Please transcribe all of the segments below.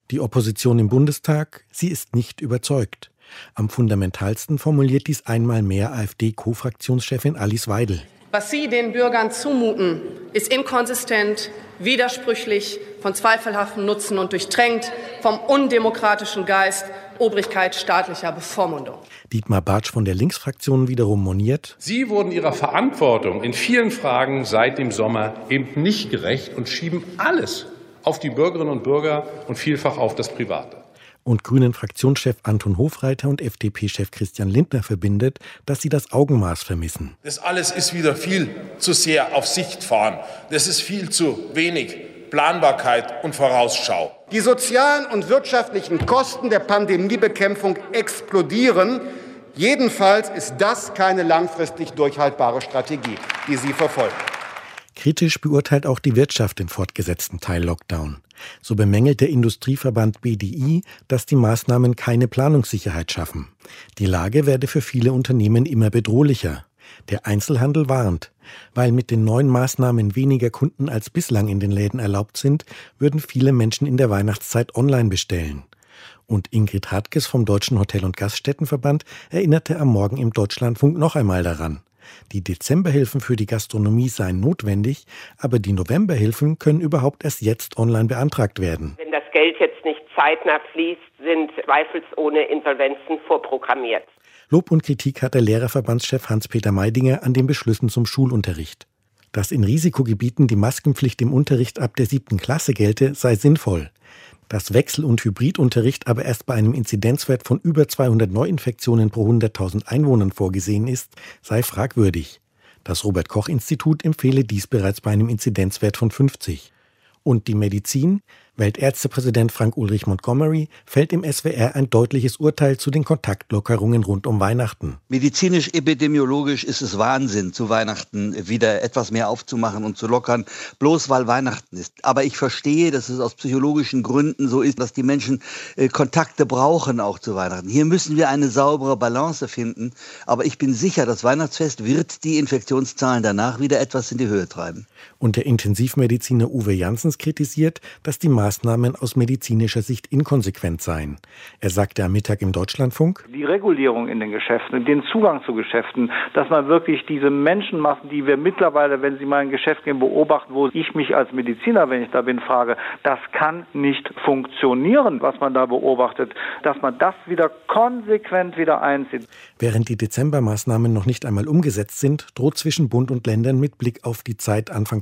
Die Opposition im Bundestag, sie ist nicht überzeugt. Am fundamentalsten formuliert dies einmal mehr AfD-Co-Fraktionschefin Alice Weidel. Was Sie den Bürgern zumuten, ist inkonsistent, widersprüchlich, von zweifelhaftem Nutzen und durchdrängt vom undemokratischen Geist Obrigkeit staatlicher Bevormundung. Dietmar Bartsch von der Linksfraktion wiederum moniert: Sie wurden Ihrer Verantwortung in vielen Fragen seit dem Sommer eben nicht gerecht und schieben alles auf die Bürgerinnen und Bürger und vielfach auf das Private. Und Grünen-Fraktionschef Anton Hofreiter und FDP-Chef Christian Lindner verbindet, dass sie das Augenmaß vermissen. Das alles ist wieder viel zu sehr auf Sicht fahren. Das ist viel zu wenig Planbarkeit und Vorausschau. Die sozialen und wirtschaftlichen Kosten der Pandemiebekämpfung explodieren. Jedenfalls ist das keine langfristig durchhaltbare Strategie, die Sie verfolgen. Kritisch beurteilt auch die Wirtschaft den fortgesetzten Teil-Lockdown. So bemängelt der Industrieverband BDI, dass die Maßnahmen keine Planungssicherheit schaffen. Die Lage werde für viele Unternehmen immer bedrohlicher. Der Einzelhandel warnt. Weil mit den neuen Maßnahmen weniger Kunden als bislang in den Läden erlaubt sind, würden viele Menschen in der Weihnachtszeit online bestellen. Und Ingrid Hartges vom Deutschen Hotel- und Gaststättenverband erinnerte am Morgen im Deutschlandfunk noch einmal daran. Die Dezemberhilfen für die Gastronomie seien notwendig, aber die Novemberhilfen können überhaupt erst jetzt online beantragt werden. Wenn das Geld jetzt nicht zeitnah fließt, sind zweifelsohne Insolvenzen vorprogrammiert. Lob und Kritik hat der Lehrerverbandschef Hans-Peter Meidinger an den Beschlüssen zum Schulunterricht. Dass in Risikogebieten die Maskenpflicht im Unterricht ab der 7. Klasse gelte, sei sinnvoll. Dass Wechsel- und Hybridunterricht aber erst bei einem Inzidenzwert von über 200 Neuinfektionen pro 100.000 Einwohnern vorgesehen ist, sei fragwürdig. Das Robert-Koch-Institut empfehle dies bereits bei einem Inzidenzwert von 50. Und die Medizin? Weltärztepräsident Frank-Ulrich Montgomery fällt im SWR ein deutliches Urteil zu den Kontaktlockerungen rund um Weihnachten. Medizinisch-epidemiologisch ist es Wahnsinn, zu Weihnachten wieder etwas mehr aufzumachen und zu lockern, bloß weil Weihnachten ist. Aber ich verstehe, dass es aus psychologischen Gründen so ist, dass die Menschen Kontakte brauchen auch zu Weihnachten. Hier müssen wir eine saubere Balance finden. Aber ich bin sicher, das Weihnachtsfest wird die Infektionszahlen danach wieder etwas in die Höhe treiben. Und der Intensivmediziner Uwe Janssens kritisiert, dass die Maßnahmen aus medizinischer Sicht inkonsequent seien. Er sagte am Mittag im Deutschlandfunk: Die Regulierung in den Geschäften, den Zugang zu Geschäften, dass man wirklich diese Menschenmassen, die wir mittlerweile, wenn Sie mal in ein Geschäft gehen, beobachten, wo ich mich als Mediziner, wenn ich da bin, frage, das kann nicht funktionieren, was man da beobachtet, dass man das wieder konsequent wieder einzieht. Während die Dezembermaßnahmen noch nicht einmal umgesetzt sind, droht zwischen Bund und Ländern mit Blick auf die Zeit Anfang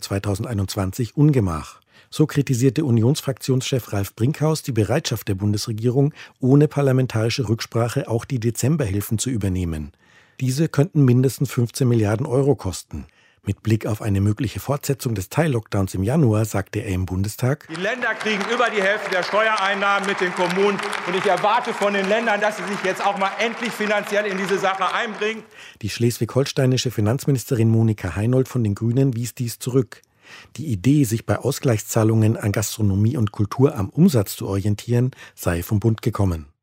2021 Ungemach. So kritisierte Unionsfraktionschef Ralf Brinkhaus die Bereitschaft der Bundesregierung, ohne parlamentarische Rücksprache auch die Dezemberhilfen zu übernehmen. Diese könnten mindestens 15 Milliarden Euro kosten. Mit Blick auf eine mögliche Fortsetzung des Teil-Lockdowns im Januar sagte er im Bundestag: Die Länder kriegen über die Hälfte der Steuereinnahmen mit den Kommunen. Und ich erwarte von den Ländern, dass sie sich jetzt auch mal endlich finanziell in diese Sache einbringen. Die schleswig-holsteinische Finanzministerin Monika Heinold von den Grünen wies dies zurück. Die Idee, sich bei Ausgleichszahlungen an Gastronomie und Kultur am Umsatz zu orientieren, sei vom Bund gekommen.